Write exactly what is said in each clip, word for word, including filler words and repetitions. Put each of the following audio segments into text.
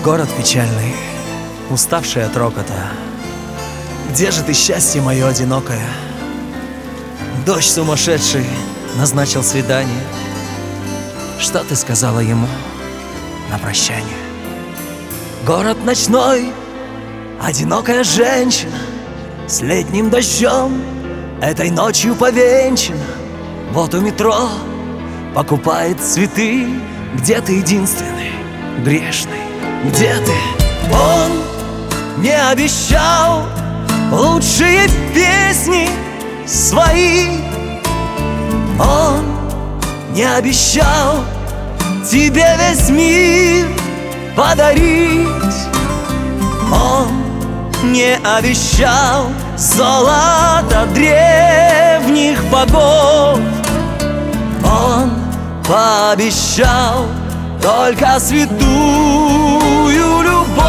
город печальный, уставший от рокота. Где же ты, счастье мое одинокое? Дождь сумасшедший назначил свидание. Что ты сказала ему на прощание? Город ночной, одинокая женщина с летним дождем этой ночью повенчана. Вот у метро покупает цветы. Где ты, единственный, грешный? Где ты? Он не обещал лучшие песни свои. Он не обещал тебе весь мир подарить. Он не обещал золото древних богов. Он пообещал только святую любовь.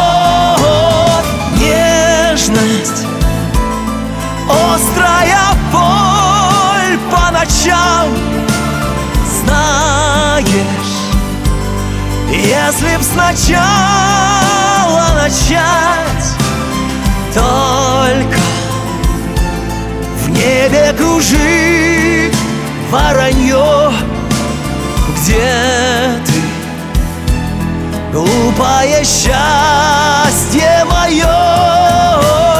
Нежность, острая боль по ночам. Знаешь, если б сначала начать, только в небе кружит воронье. Где ты, глупое счастье мое?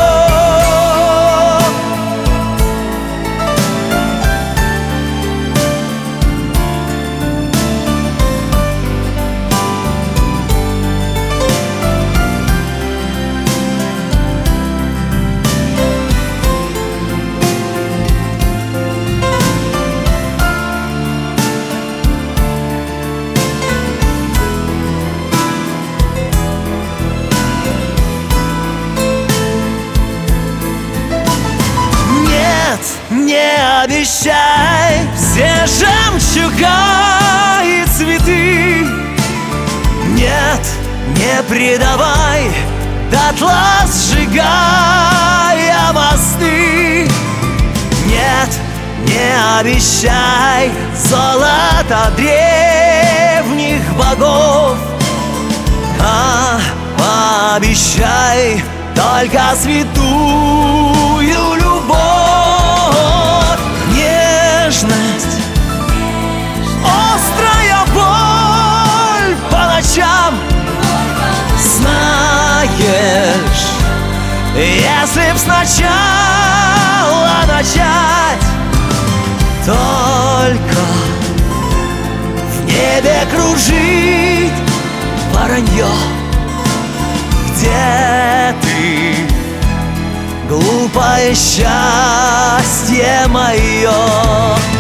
Не обещай все жемчуга и цветы. Нет, не предавай дотла, сжигая мосты. Нет, не обещай золото древних богов, а пообещай только святую любовь. Нежность, острая боль по ночам. Знаешь, если б сначала начать, только в небе кружит воронье. Где ты, глупое счастье мое?